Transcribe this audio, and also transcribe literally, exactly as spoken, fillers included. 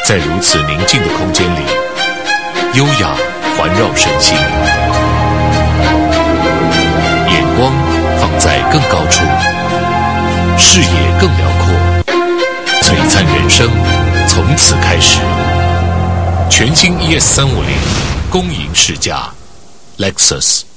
在如此宁静的空间里，优雅环绕身心，眼光放在更高处，视野更辽阔，璀璨人生从此开始。全新 E S 三五零恭迎试驾 Lexus。